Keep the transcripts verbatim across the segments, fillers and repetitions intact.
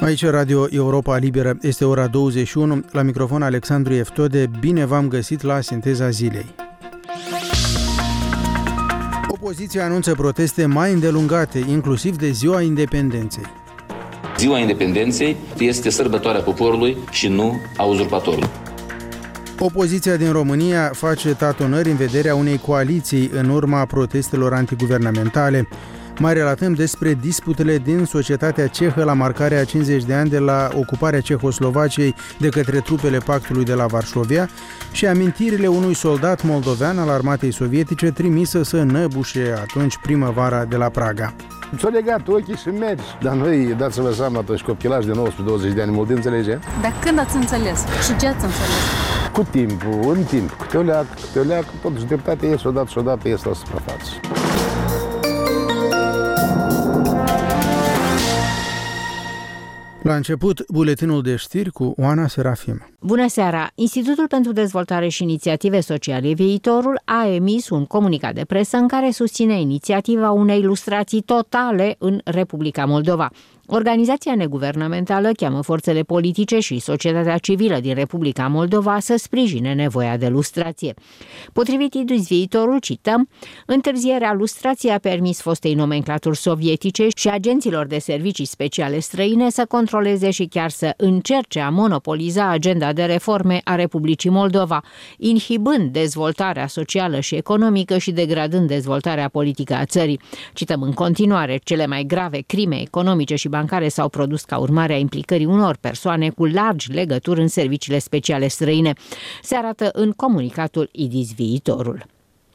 Aici Radio Europa Liberă, este ora douăzeci și unu, la microfon Alexandru Eftode, bine v-am găsit la Sinteza Zilei. Opoziția anunță proteste mai îndelungate, inclusiv de Ziua Independenței. Ziua Independenței este sărbătoarea poporului și nu a uzurpatorului. Opoziția din România face tatonări în vederea unei coaliții în urma protestelor antiguvernamentale. Mai relatăm despre disputele din societatea cehă la marcarea a cincizeci de ani de la ocuparea Cehoslovaciei de către trupele Pactului de la Varșovia și amintirile unui soldat moldovean al armatei sovietice trimisă să năbușe atunci primăvara de la Praga. Ți-o legat ochii și mergi. Dar noi, dați-vă seama, tu ești copilaj de nouăsprezece douăzeci de ani, mult înțelege? Dar când ați înțeles? Și ce ați înțeles? Cu timpul, în timp, câte o leac, câte o leac, totuși dreptatea ies odată și odată ies la suprafață. La început, buletinul de știri cu Oana Serafim. Bună seara! Institutul pentru Dezvoltare și Inițiative Sociale Viitorul a emis un comunicat de presă în care susține inițiativa unei lustrații totale în Republica Moldova. Organizația neguvernamentală cheamă forțele politice și societatea civilă din Republica Moldova să sprijine nevoia de lustrație. Potrivit Idis Viitorul, cităm, întârzierea lustrației a permis fostei nomenclaturi sovietice și agenților de servicii speciale străine să controleze și chiar să încerce a monopoliza agenda de reforme a Republicii Moldova, inhibând dezvoltarea socială și economică și degradând dezvoltarea politică a țării. Cităm în continuare, cele mai grave crime economice și bancare s-au produs ca urmare a implicării unor persoane cu largi legături în serviciile speciale străine, se arată în comunicatul Idis Viitorul.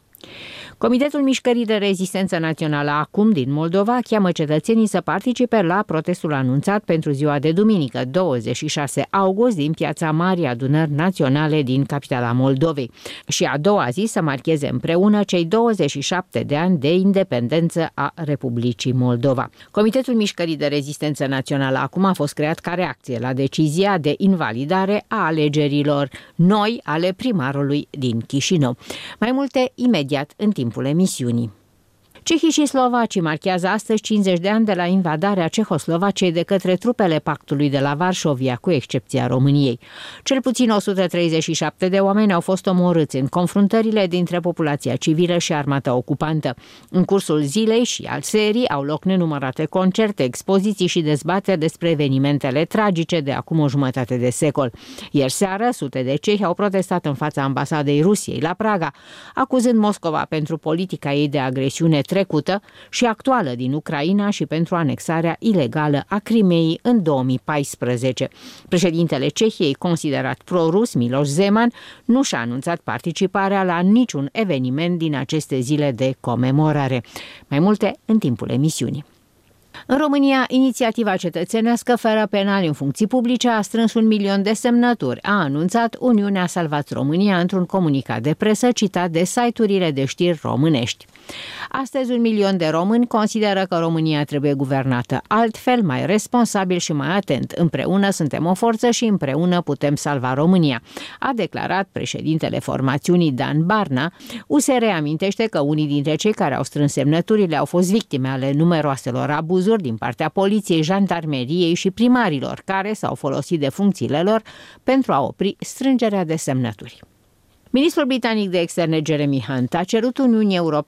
Comitetul Mișcării de Rezistență Națională Acum din Moldova cheamă cetățenii să participe la protestul anunțat pentru ziua de duminică, douăzeci și șase august, din Piața Marii Adunări Naționale din capitala Moldovei și a doua zi să marcheze împreună cei douăzeci și șapte de ani de independență a Republicii Moldova. Comitetul Mișcării de Rezistență Națională Acum a fost creat ca reacție la decizia de invalidare a alegerilor noi ale primarului din Chișinău. Mai multe imediat în timp emisiunii. Cehii și slovacii marchează astăzi cincizeci de ani de la invadarea Cehoslovaciei de către trupele Pactului de la Varșovia, cu excepția României. Cel puțin o sută treizeci și șapte de oameni au fost omorâți în confruntările dintre populația civilă și armata ocupantă. În cursul zilei și al serii au loc nenumărate concerte, expoziții și dezbateri despre evenimentele tragice de acum o jumătate de secol. Ieri seară, sute de cehi au protestat în fața ambasadei Rusiei la Praga, acuzând Moscova pentru politica ei de agresiune trecută și actuală din Ucraina și pentru anexarea ilegală a Crimeei în două mii paisprezece. Președintele Cehiei, considerat pro-rus, Miloš Zeman, nu și-a anunțat participarea la niciun eveniment din aceste zile de comemorare. Mai multe în timpul emisiunii. În România, inițiativa cetățenească fără penali în funcții publice a strâns un milion de semnături, a anunțat Uniunea Salvați România într-un comunicat de presă citat de site-urile de știri românești. Astăzi, un milion de români consideră că România trebuie guvernată altfel, mai responsabil și mai atent. Împreună suntem o forță și împreună putem salva România, a declarat președintele formațiunii Dan Barna. U S R amintește că unii dintre cei care au strâns semnăturile au fost victime ale numeroaselor abuzuri din partea poliției, jandarmeriei și primarilor, care s-au folosit de funcțiile lor pentru a opri strângerea de semnături. Ministrul britanic de externe Jeremy Hunt a cerut Uniunii Europene